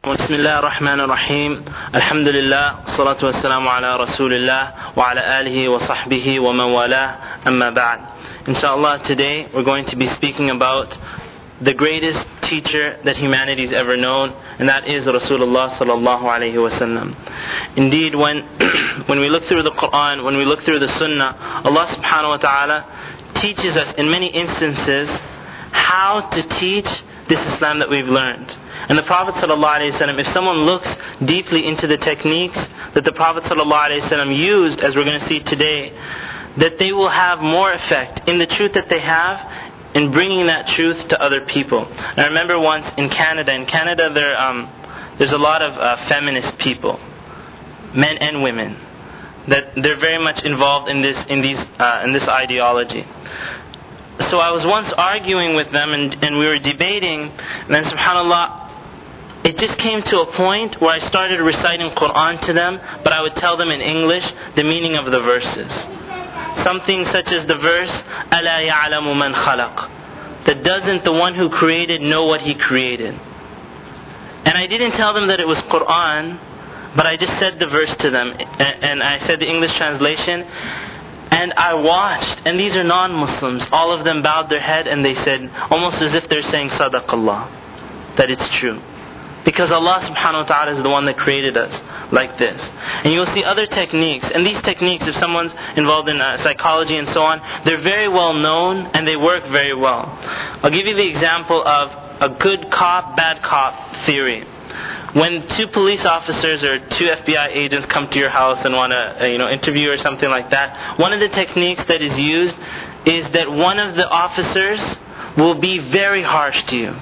بسم الله الرحمن الرحيم الحمد لله والصلاة والسلام على رسول الله وعلى آله وصحبه ومن والاه أما بعد. Inshallah, today we're going to be speaking about the greatest teacher that humanity's ever known, and that is Rasulullah sallallahu alayhi wasallam. Indeed, when we look through the Quran, when we look through the Sunnah, Allah subhanahu wa ta'ala teaches us in many instances how to teach this Islam that we've learned. And the Prophet ﷺ, if someone looks deeply into the techniques that the Prophet ﷺ used, as we're going to see today, that they will have more effect in the truth that they have in bringing that truth to other people. And I remember once in Canada there's a lot of feminist people, men and women, that they're very much involved in this ideology. So I was once arguing with them and we were debating, and then subhanAllah, it just came to a point where I started reciting Quran to them, but I would tell them in English the meaning of the verses. Something such as the verse, أَلَا يَعْلَمُ مَنْ خَلَقَ, that doesn't the one who created know what he created? And I didn't tell them that it was Quran, but I just said the verse to them, and I said the English translation, and I watched, and these are non-Muslims, all of them bowed their head and they said, almost as if they're saying Sadaqallah, that it's true. Because Allah subhanahu wa ta'ala is the one that created us like this. And you'll see other techniques. And these techniques, if someone's involved in psychology and so on, they're very well known and they work very well. I'll give you the example of a good cop, bad cop theory. When two police officers or two FBI agents come to your house and want to interview or something like that, one of the techniques that is used is that one of the officers will be very harsh to you,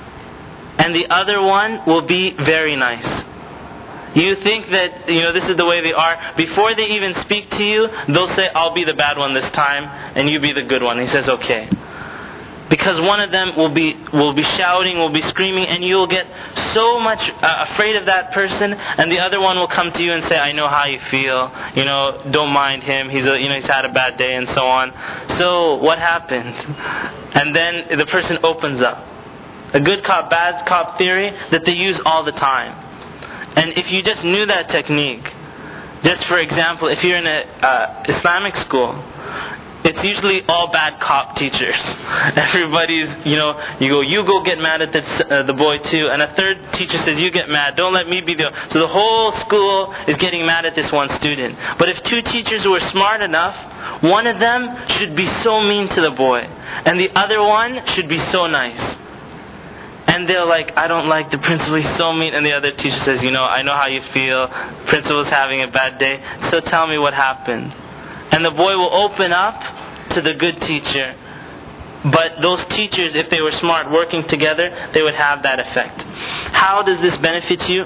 and the other one will be very nice. You think that this is the way they are. Before they even speak to you, they'll say, I'll be the bad one this time and you be the good one. He says, okay. Because one of them will be shouting, will be screaming, and you'll get so much afraid of that person, and the other one will come to you and say, I know how you feel, don't mind him, he's had a bad day and so on. So what happened? And then the person opens up. A good cop, bad cop theory that they use all the time. And if you just knew that technique, just for example, if you're in an Islamic school, it's usually all bad cop teachers. Everybody's, you go get mad at the boy too. And a third teacher says, you get mad, don't let me be the... So the whole school is getting mad at this one student. But if two teachers were smart enough, one of them should be so mean to the boy, and the other one should be so nice. And they're like, I don't like the principal, he's so mean. And the other teacher says, I know how you feel, principal's having a bad day, so tell me what happened. And the boy will open up to the good teacher. But those teachers, if they were smart, working together, they would have that effect. How does this benefit you?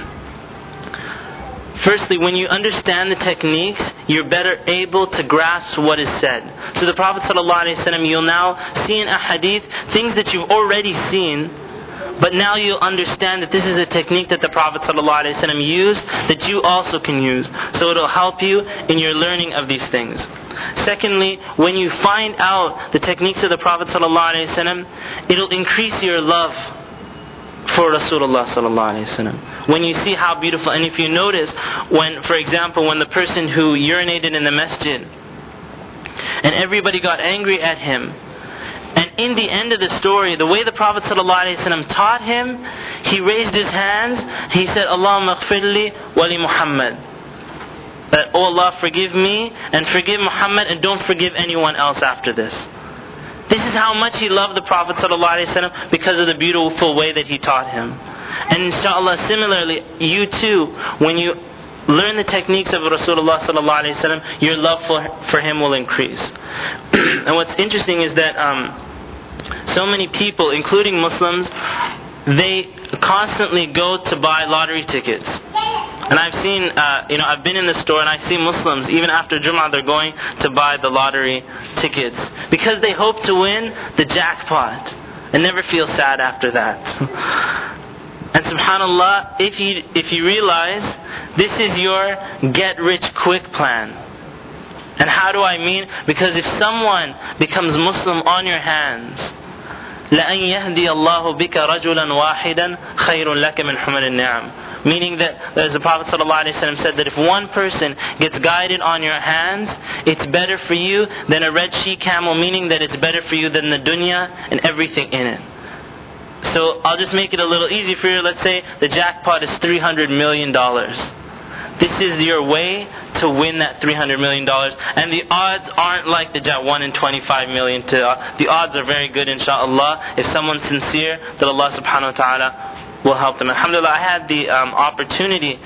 Firstly, when you understand the techniques, you're better able to grasp what is said. So the Prophet ﷺ, you'll now see in a hadith things that you've already seen, but now you'll understand that this is a technique that the Prophet ﷺ used that you also can use. So it'll help you in your learning of these things. Secondly, when you find out the techniques of the Prophet ﷺ, it'll increase your love for Rasulullah ﷺ. When you see how beautiful, and if you notice, for example, when the person who urinated in the masjid, and everybody got angry at him, and in the end of the story, the way the Prophet ﷺ taught him, he raised his hands, he said, Allahumma ghfirli wa li Muhammad. That, oh Allah, forgive me, and forgive Muhammad, and don't forgive anyone else after this. This is how much he loved the Prophet ﷺ because of the beautiful way that he taught him. And inshallah, similarly, you too, when you learn the techniques of Rasulullah ﷺ, your love for him will increase. And what's interesting is that so many people, including Muslims, they constantly go to buy lottery tickets. And I've seen, I've been in the store and I see Muslims, even after Jum'ah, they're going to buy the lottery tickets because they hope to win the jackpot and never feel sad after that. And subhanAllah, if you realize this is your get-rich-quick plan. And how do I mean? Because if someone becomes Muslim on your hands, لَأَنْ يَهْدِيَ اللَّهُ بِكَ رَجُلًا وَاحِدًا خَيْرٌ لَكَ مِنْ حُمَرِ النِّعَمِ. Meaning that, as the Prophet ﷺ said, that if one person gets guided on your hands, it's better for you than a red she-camel, meaning that it's better for you than the dunya and everything in it. So I'll just make it a little easy for you. Let's say the jackpot is $300 million. This is your way to win that $300 million. And the odds aren't like the 1 in 25 million. The odds are very good, inshallah. If someone's sincere, that Allah subhanahu wa ta'ala will help them. Alhamdulillah, I had the opportunity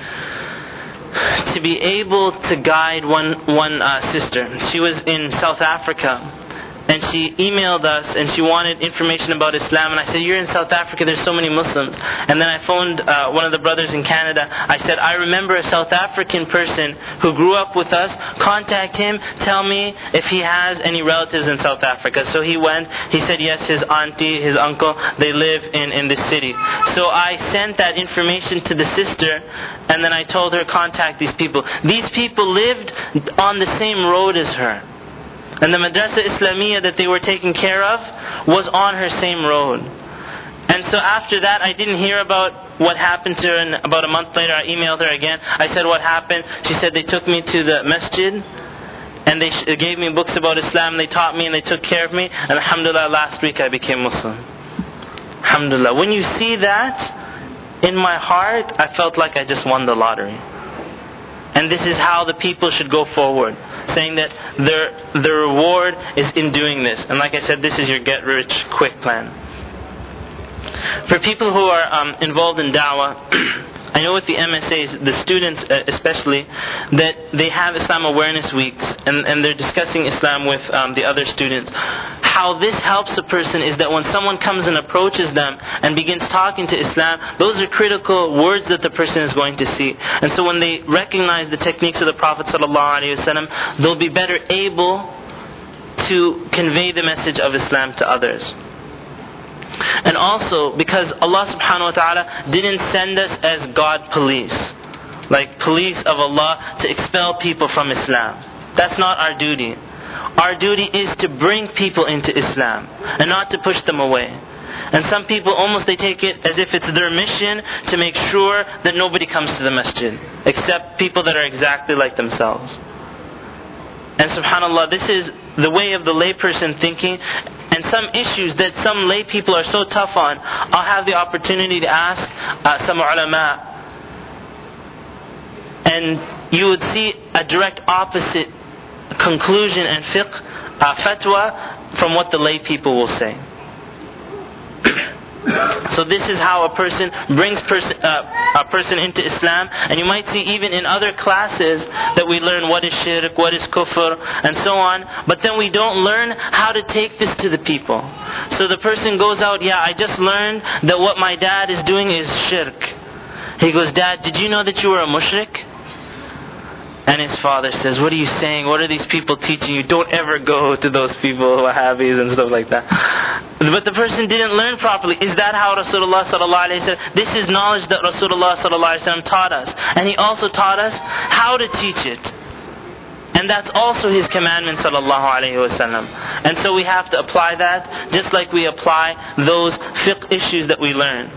to be able to guide one sister. She was in South Africa. And she emailed us and she wanted information about Islam. And I said, you're in South Africa, there's so many Muslims. And then I phoned one of the brothers in Canada. I said, I remember a South African person who grew up with us. Contact him, tell me if he has any relatives in South Africa. So he went, he said yes, his auntie, his uncle, they live in this city. So I sent that information to the sister, and then I told her, contact these people. These people lived on the same road as her. And the Madrasa Islamiyya that they were taking care of was on her same road. And so after that, I didn't hear about what happened to her. And about a month later, I emailed her again. I said, what happened? She said, they took me to the masjid and they gave me books about Islam. They taught me and they took care of me. And alhamdulillah, last week I became Muslim. Alhamdulillah. When you see that, in my heart, I felt like I just won the lottery. And this is how the people should go forward, saying that their reward is in doing this. And like I said, this is your get-rich-quick plan. For people who are involved in da'wah, I know with the MSAs, the students especially, that they have Islam Awareness Weeks, and they're discussing Islam with the other students. How this helps a person is that when someone comes and approaches them and begins talking to Islam, those are critical words that the person is going to see. And so when they recognize the techniques of the Prophet ﷺ, they'll be better able to convey the message of Islam to others. And also, because Allah subhanahu wa ta'ala didn't send us as God police, like police of Allah to expel people from Islam. That's not our duty. Our duty is to bring people into Islam and not to push them away. And some people they take it as if it's their mission to make sure that nobody comes to the masjid, except people that are exactly like themselves. And subhanAllah, this is the way of the layperson thinking. And some issues that some lay people are so tough on, I'll have the opportunity to ask some ulama. And you would see a direct opposite conclusion and fiqh, fatwa, from what the lay people will say. So this is how a person brings a person into Islam. And you might see even in other classes that we learn what is shirk, what is kufr, and so on. But then we don't learn how to take this to the people. So the person goes out, I just learned that what my dad is doing is shirk. He goes, Dad, did you know that you were a mushrik? And his father says, what are you saying? What are these people teaching you? Don't ever go to those people, Wahhabis and stuff like that. But the person didn't learn properly. Is that how Rasulullah sallallahu alaihi wasallam? This is knowledge that Rasulullah sallallahu alaihi wasallam taught us. And he also taught us how to teach it. And that's also his commandment sallallahu alaihi wasallam. And so we have to apply that just like we apply those fiqh issues that we learn.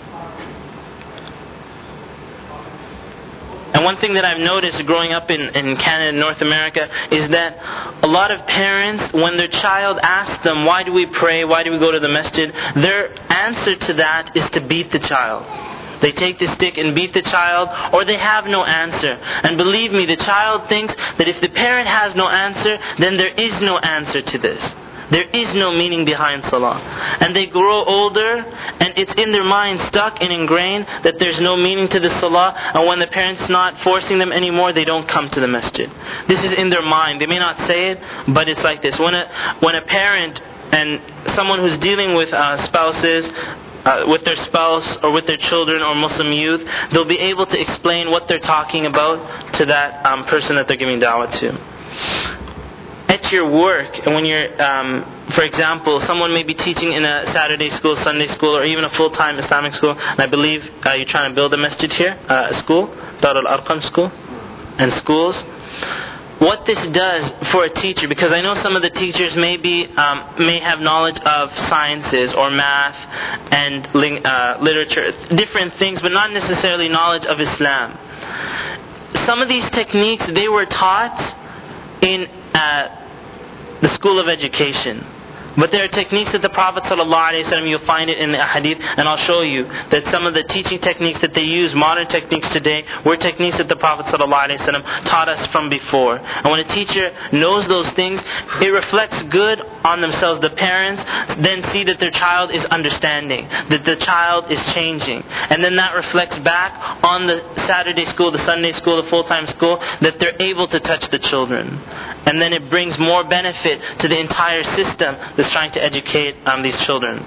And one thing that I've noticed growing up in Canada and North America is that a lot of parents, when their child asks them, why do we pray, why do we go to the masjid, their answer to that is to beat the child. They take the stick and beat the child, or they have no answer. And believe me, the child thinks that if the parent has no answer, then there is no answer to this. There is no meaning behind salah. And they grow older, and it's in their mind stuck and ingrained that there's no meaning to the salah. And when the parent's not forcing them anymore, they don't come to the masjid. This is in their mind. They may not say it, but it's like this. When a parent and someone who's dealing with spouses, with their spouse or with their children or Muslim youth, they'll be able to explain what they're talking about to that person that they're giving da'wah to. At your work, and when you're, for example, someone may be teaching in a Saturday school, Sunday school, or even a full-time Islamic school, and I believe you're trying to build a masjid here, a school, Dar al-Arqam school, and schools. what this does for a teacher, because I know some of the teachers may have knowledge of sciences or math and literature, different things, but not necessarily knowledge of Islam. Some of these techniques, they were taught in the school of education. But there are techniques that the Prophet ﷺ, you'll find it in the hadith, and I'll show you that some of the teaching techniques that they use, modern techniques today, were techniques that the Prophet ﷺ taught us from before. And when a teacher knows those things, it reflects good on themselves. The parents then see that their child is understanding, that the child is changing. And then that reflects back on the Saturday school, the Sunday school, the full-time school, that they're able to touch the children. And then it brings more benefit to the entire system that's trying to educate these children.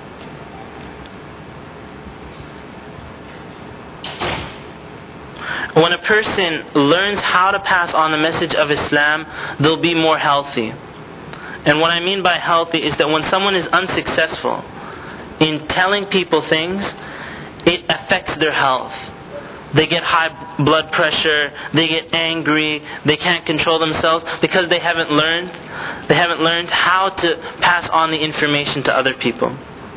When a person learns how to pass on the message of Islam, they'll be more healthy. And what I mean by healthy is that when someone is unsuccessful in telling people things, it affects their health. They get high blood pressure, they get angry, they can't control themselves because they haven't learned how to pass on the information to other people.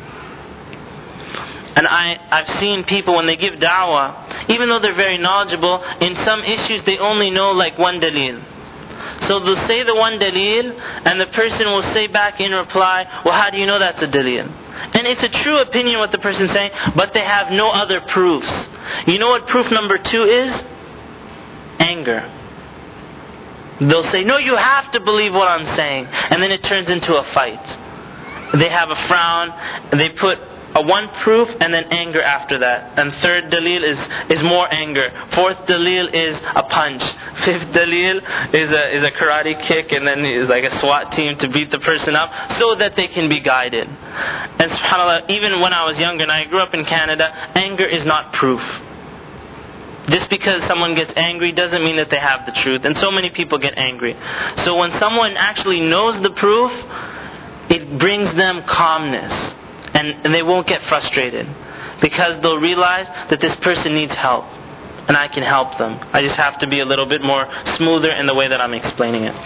And I've seen people when they give da'wah, even though they're very knowledgeable, in some issues they only know like one dalil. So they'll say the one dalil, and the person will say back in reply, well, how do you know that's a dalil? And it's a true opinion what the person's saying, but they have no other proofs. You know what proof number 2 is? Anger. They'll say, no, you have to believe what I'm saying. And then it turns into a fight. They have a frown, and they put a one proof and then anger after that. And third dalil is more anger. Fourth dalil is a punch. Fifth dalil is a karate kick, and then is like a SWAT team to beat the person up so that they can be guided. And subhanAllah, even when I was younger and I grew up in Canada, anger is not proof. Just because someone gets angry doesn't mean that they have the truth. And so many people get angry. So when someone actually knows the proof, it brings them calmness. And they won't get frustrated. Because they'll realize that this person needs help. And I can help them. I just have to be a little bit more smoother in the way that I'm explaining it.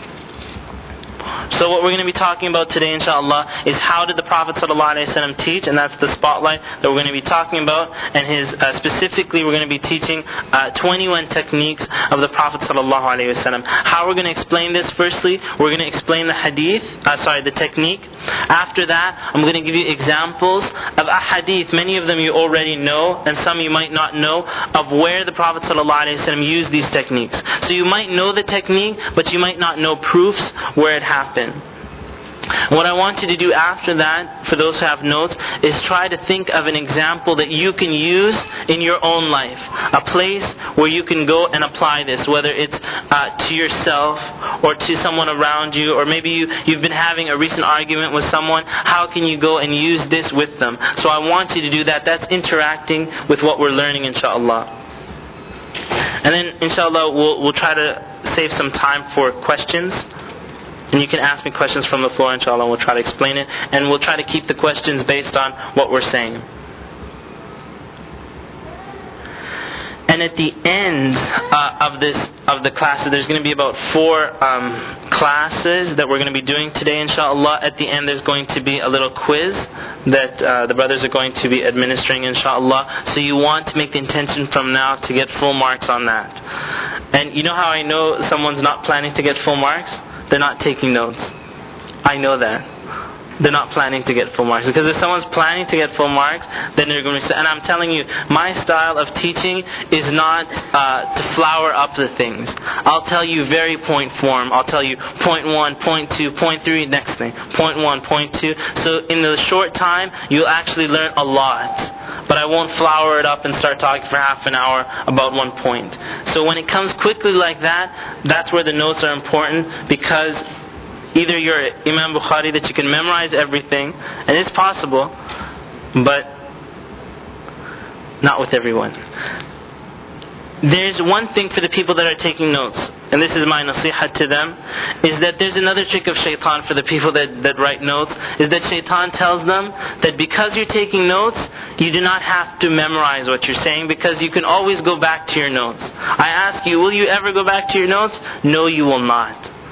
So what we're going to be talking about today, inshallah, is how did the Prophet ﷺ teach, and that's the spotlight that we're going to be talking about. And specifically, we're going to be teaching 21 techniques of the Prophet ﷺ. How we're going to explain this? Firstly, we're going to explain the the technique. After that, I'm going to give you examples of ahadith. Many of them you already know, and some you might not know, of where the Prophet ﷺ used these techniques. So you might know the technique, but you might not know proofs where it happened. What I want you to do after that, for those who have notes, is try to think of an example that you can use in your own life. A place where you can go and apply this, whether it's to yourself or to someone around you, or maybe you've been having a recent argument with someone. How can you go and use this with them? So I want you to do that. That's interacting with what we're learning, inshallah. And then, inshallah, we'll try to save some time for questions. And you can ask me questions from the floor, inshallah, and we'll try to explain it. And we'll try to keep the questions based on what we're saying. And at the end of the classes, there's going to be about 4 classes that we're going to be doing today, inshallah. At the end, there's going to be a little quiz that the brothers are going to be administering, inshallah. So you want to make the intention from now to get full marks on that. And you know how I know someone's not planning to get full marks? They're not taking notes. I know that. They're not planning to get full marks. Because if someone's planning to get full marks, then they're going to say, and I'm telling you, my style of teaching is not to flower up the things. I'll tell you very point form. I'll tell you point 1, point 2, point 3, next thing. Point 1, point 2. So in the short time, you'll actually learn a lot. But I won't flower it up and start talking for half an hour about one point. So when it comes quickly like that, that's where the notes are important, because either you're Imam Bukhari that you can memorize everything, and it's possible, but not with everyone. There's one thing for the people that are taking notes, and this is my nasiha to them, is that there's another trick of shaitan for the people that write notes, is that shaitan tells them that because you're taking notes, you do not have to memorize what you're saying, because you can always go back to your notes. I ask you, will you ever go back to your notes? No, you will not.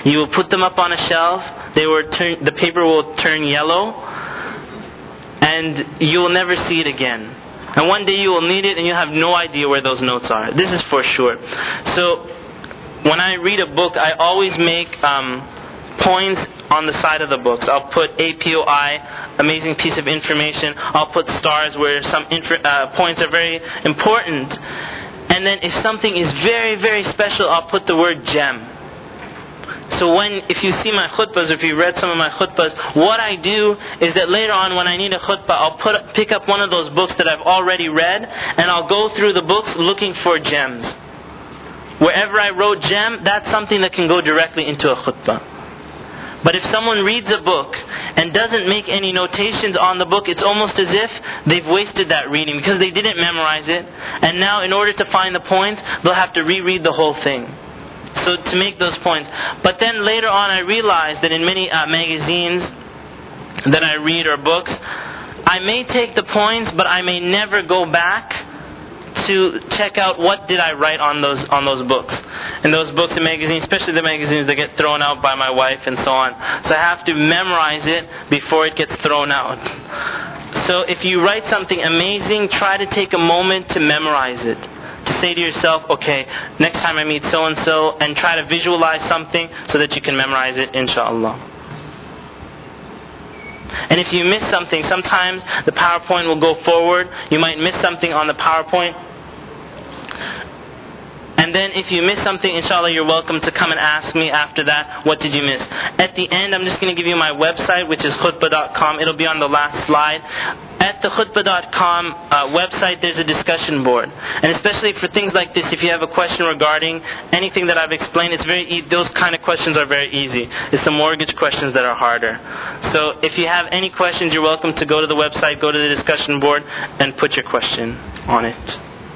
You will put them up on a shelf. The paper will turn yellow, and you will never see it again. And one day you will need it, and you'll have no idea where those notes are. This is for sure. So when I read a book, I always make points on the side of the books. I'll put APOI, amazing piece of information. I'll put stars where some points are very important. And then if something is very, very special, I'll put the word gem. So if you see my khutbahs, or if you read some of my khutbahs, what I do is that later on when I need a khutbah, I'll pick up one of those books that I've already read, and I'll go through the books looking for gems. Wherever I wrote gem, that's something that can go directly into a khutbah. But if someone reads a book and doesn't make any notations on the book, it's almost as if they've wasted that reading because they didn't memorize it. And now in order to find the points, they'll have to reread the whole thing. So to make those points. But then later on I realized that in many magazines that I read or books, I may take the points, but I may never go back to check out what did I write on those books. And those books and magazines, especially the magazines that get thrown out by my wife and so on. So I have to memorize it before it gets thrown out. So if you write something amazing, try to take a moment to memorize it. To say to yourself, okay, next time I meet so-and-so, and try to visualize something so that you can memorize it, inshallah. And if you miss something, sometimes the PowerPoint will go forward. You might miss something on the PowerPoint. And then if you miss something, inshallah, you're welcome to come and ask me after that, what did you miss? At the end, I'm just going to give you my website, which is khutbah.com. It'll be on the last slide. At the khutbah.com website, there's a discussion board. And especially for things like this, if you have a question regarding anything that I've explained, those kind of questions are very easy. It's the mortgage questions that are harder. So if you have any questions, you're welcome to go to the website, go to the discussion board, and put your question on it.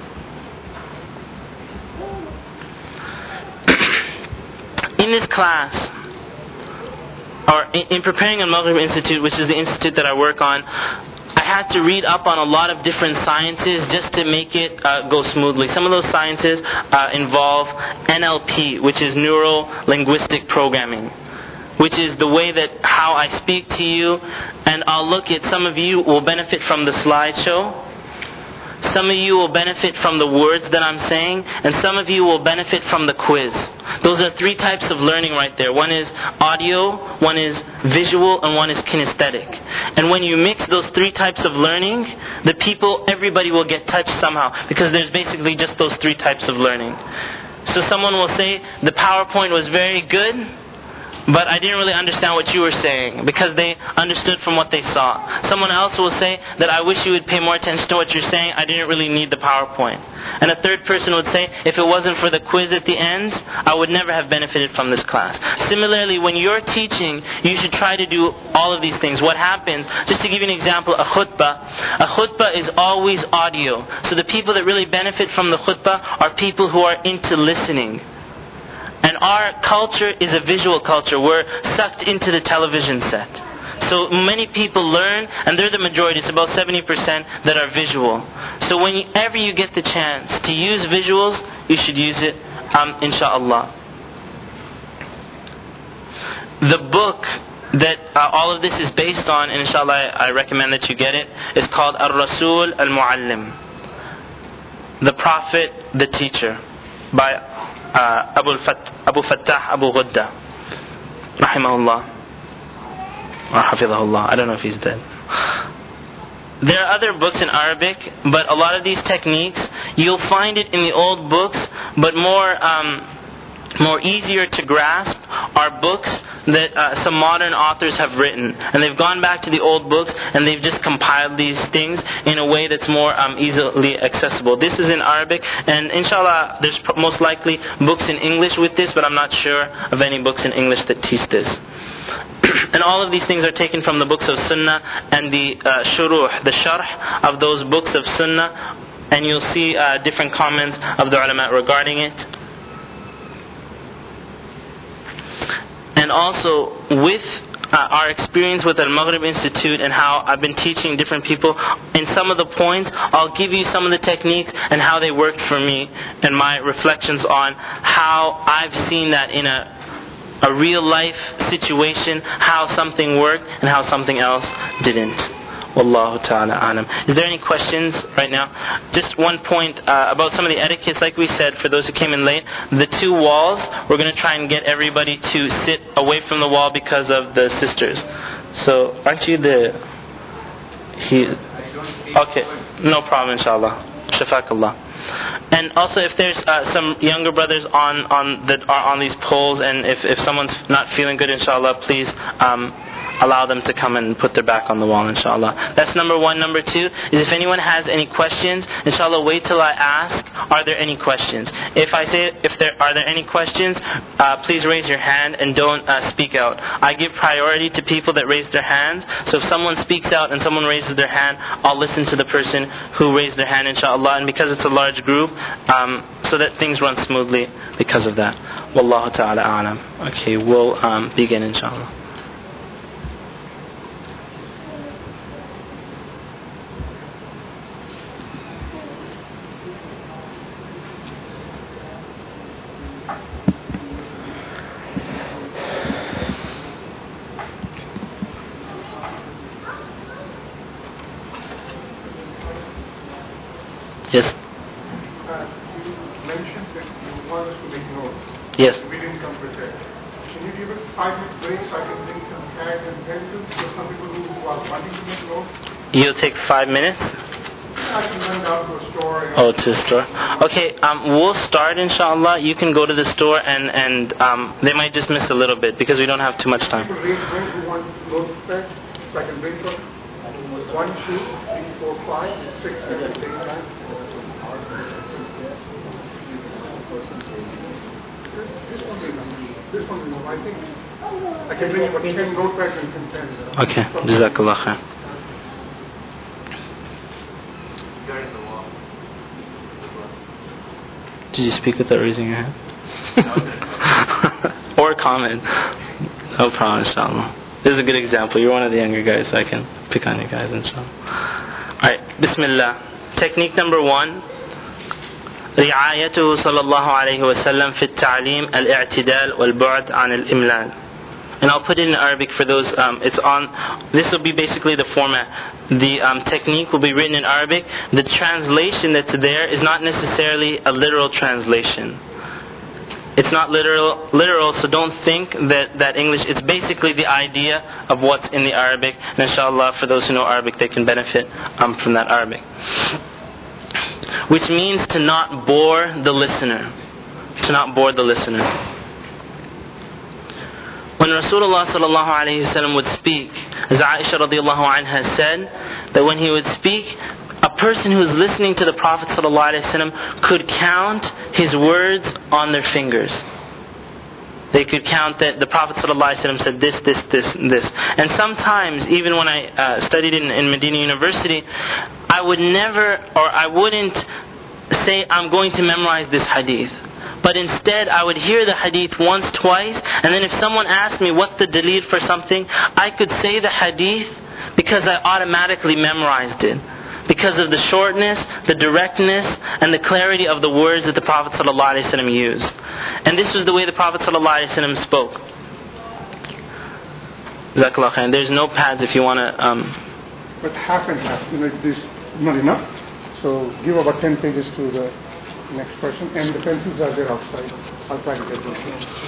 In this class, or in preparing Al-Maghrib Institute, which is the institute that I work on, I had to read up on a lot of different sciences just to make it go smoothly. Some of those sciences involve NLP, which is Neuro-Linguistic Programming, which is the way that how I speak to you. And I'll look at, some of you will benefit from the slideshow. Some of you will benefit from the words that I'm saying, and some of you will benefit from the quiz. Those are 3 types of learning right there. One is audio, one is visual, and one is kinesthetic. And when you mix those 3 types of learning, everybody will get touched somehow, because there's basically just those 3 types of learning. So someone will say, the PowerPoint was very good, but I didn't really understand what you were saying, because they understood from what they saw. Someone else will say that I wish you would pay more attention to what you're saying, I didn't really need the PowerPoint. And a third person would say, if it wasn't for the quiz at the end, I would never have benefited from this class. Similarly, when you're teaching, you should try to do all of these things. What happens, just to give you an example, a khutbah is always audio. So the people that really benefit from the khutbah are people who are into listening. And our culture is a visual culture. We're sucked into the television set. So many people learn, and they're the majority. It's about 70% that are visual. So whenever you get the chance to use visuals, you should use it, inshallah. The book that all of this is based on, and inshallah I recommend that you get it, is called Ar-Rasul Al-Muallim, The Prophet, the Teacher, by Abu Fattah Abu Ghudda, rahimahullah, or hafidhahullah. I don't know if he's dead. There are other books in Arabic, but a lot of these techniques, you'll find it in the old books, but more easier to grasp are books that some modern authors have written. And they've gone back to the old books and they've just compiled these things in a way that's more easily accessible. This is in Arabic, and inshallah there's most likely books in English with this, but I'm not sure of any books in English that teach this. And all of these things are taken from the books of Sunnah and the shuruh, the sharh of those books of Sunnah, and you'll see different comments of the ulama regarding it. And also with our experience with Al-Maghrib Institute and how I've been teaching different people, in some of the points I'll give you some of the techniques and how they worked for me and my reflections on how I've seen that in a a real life situation, how something worked and how something else didn't. Wallahu ta'ala alam. Is there any questions right now? Just one point about some of the etiquettes, like we said, for those who came in late. The two walls, we're going to try and get everybody to sit away from the wall because of the sisters. So, aren't you okay, no problem, inshallah. Shafakallah. And also, if there's some younger brothers on these poles, and if someone's not feeling good, inshallah, please allow them to come and put their back on the wall, inshallah. That's number one. Number two is if anyone has any questions, inshallah, wait till I ask, are there any questions? If I say, are there any questions, please raise your hand and don't speak out. I give priority to people that raise their hands. So if someone speaks out and someone raises their hand, I'll listen to the person who raised their hand, inshallah. And because it's a large group, so that things run smoothly because of that. Wallahu ta'ala a'lam. Okay, we'll begin, inshallah. Yes. You mentioned that you want us to make notes. Yes. We didn't come prepared. Can you give us 5 minutes break so I can bring some pads and pencils for some people who are wanting to make notes? You'll take 5 minutes? I can run down to a store. To the store. Okay, we'll start, inshallah. You can go to the store and they might just miss a little bit because we don't have too much time. People raise hands who want notes prepared so I can bring them. 1, 2, 3, 4, 5, 6, 7, 8, 9. This one, I think I can bring about 10 notepads and pens. Okay, Jazakallah khair. Did you speak without raising your hand? Or comment. No problem, inshallah. This is a good example. You're one of the younger guys, so I can pick on you guys, inshallah. Alright, Bismillah. Technique number 1. رعايته صلى الله عليه وسلم في التعليم الاعتدال والبعد عن الإملال. And I'll put it in Arabic for those, this will be basically the format. The technique will be written in Arabic. The translation that's there is not necessarily a literal translation. It's not literal, so don't think that English, it's basically the idea of what's in the Arabic. And inshallah, for those who know Arabic, they can benefit from that Arabic. Which means to not bore the listener. To not bore the listener. When Rasulullah sallallahu alayhi wa sallam would speak, as Aisha radiallahu anha said, that when he would speak, a person who is listening to the Prophet sallallahu alayhi wa sallam could count his words on their fingers. They could count that the Prophet ﷺ said this, this, this, and this. And sometimes, even when I studied in Medina University, I wouldn't say, I'm going to memorize this hadith. But instead, I would hear the hadith once, twice, and then if someone asked me what's the dalil for something, I could say the hadith because I automatically memorized it. Because of the shortness, the directness, and the clarity of the words that the Prophet ﷺ used. And this was the way the Prophet ﷺ spoke. Jazakallah khair. There's no pads if you want to... But half and half, this is not enough. So give about 10 pages to the next person, and the pencils are there outside. I'll try to get them.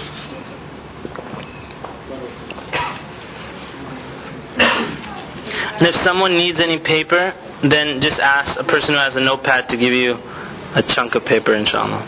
And if someone needs any paper, then just ask a person who has a notepad to give you a chunk of paper, inshallah.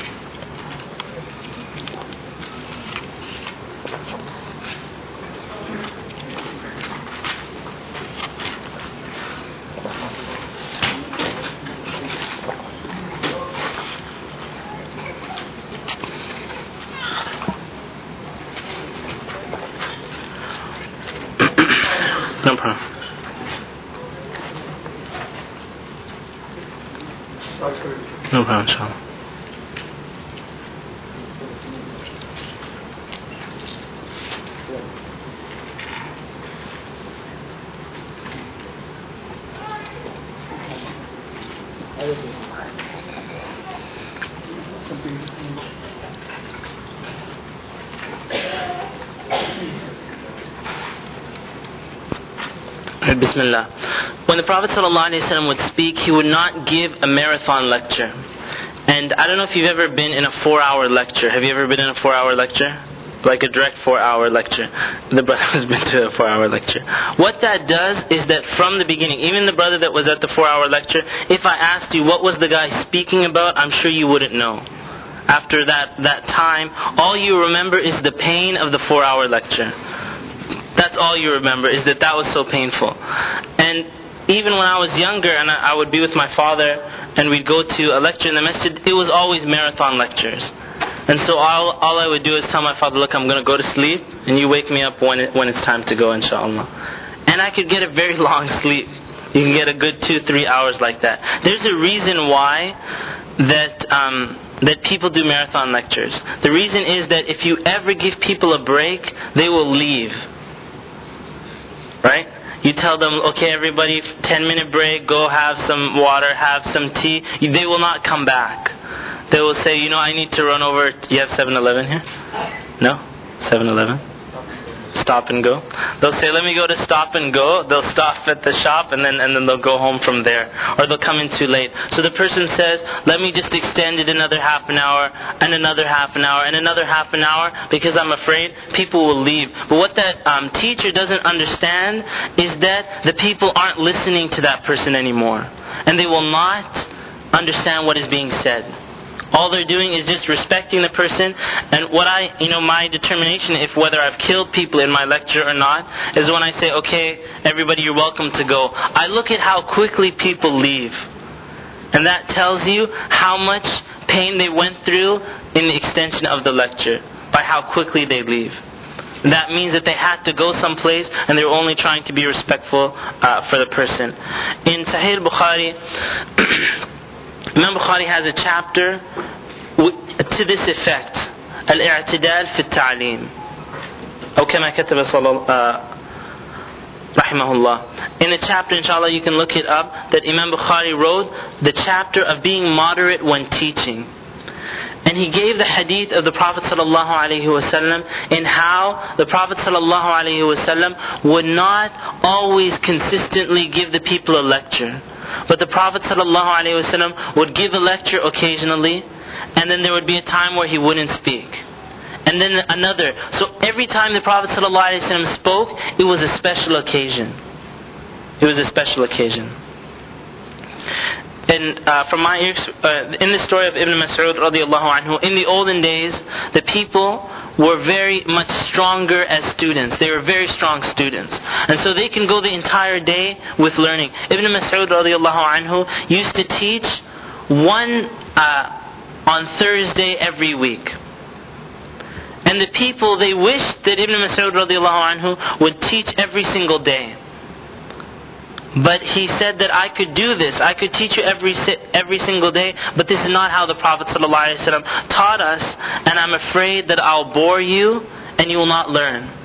No problem. No problem, inshallah. Bismillah. When the Prophet ﷺ would speak, he would not give a marathon lecture. And I don't know if you've ever been in a 4-hour lecture. Have you ever been in a 4-hour lecture? Like a direct 4-hour lecture. The brother has been to a 4-hour lecture. What that does is that from the beginning, even the brother that was at the 4-hour lecture, if I asked you what was the guy speaking about, I'm sure you wouldn't know. After that time, all you remember is the pain of the 4-hour lecture. That's all you remember, is that was so painful. And even when I was younger and I would be with my father and we'd go to a lecture in the masjid, it was always marathon lectures. And so all I would do is tell my father, look, I'm going to go to sleep and you wake me up when it's time to go, inshallah. And I could get a very long sleep. You can get a good 2-3 hours like that. There's a reason why that people do marathon lectures. The reason is that if you ever give people a break, they will leave. Right? You tell them, okay everybody, 10-minute break, go have some water, have some tea. They will not come back. They will say, I need to run over. You have 7-Eleven here? No? 7-Eleven? Stop and go. They'll say, let me go to Stop and Go. They'll stop at the shop and then they'll go home from there. Or they'll come in too late. So the person says, let me just extend it another half an hour and another half an hour and another half an hour because I'm afraid people will leave. But what that teacher doesn't understand is that the people aren't listening to that person anymore. And they will not understand what is being said. All they're doing is just respecting the person. And what my determination, if whether I've killed people in my lecture or not, is when I say, okay, everybody, you're welcome to go. I look at how quickly people leave. And that tells you how much pain they went through in the extension of the lecture, by how quickly they leave. That means that they had to go someplace and they were only trying to be respectful for the person. In Sahih Bukhari, Imam Bukhari has a chapter to this effect. Al-i'tidal fi at-ta'lim. Or kama kataba rahimahullah. In the chapter, inshallah, you can look it up, that Imam Bukhari wrote the chapter of being moderate when teaching. And he gave the hadith of the Prophet ﷺ in how the Prophet ﷺ would not always consistently give the people a lecture. But the Prophet ﷺ would give a lecture occasionally, and then there would be a time where he wouldn't speak. And then another. So every time the Prophet ﷺ spoke, it was a special occasion. It was a special occasion. And from my in the story of Ibn Mas'ud radiallahu anhu, in the olden days, the people were very much stronger as students. They were very strong students. And so they can go the entire day with learning. Ibn Mas'ud radiallahu anhu used to teach one on Thursday every week. And the people, they wished that Ibn Mas'ud radiallahu anhu would teach every single day. But he said that I could do this. I could teach you every single day, but this is not how the Prophet ﷺ taught us, and I'm afraid that I'll bore you and you will not learn.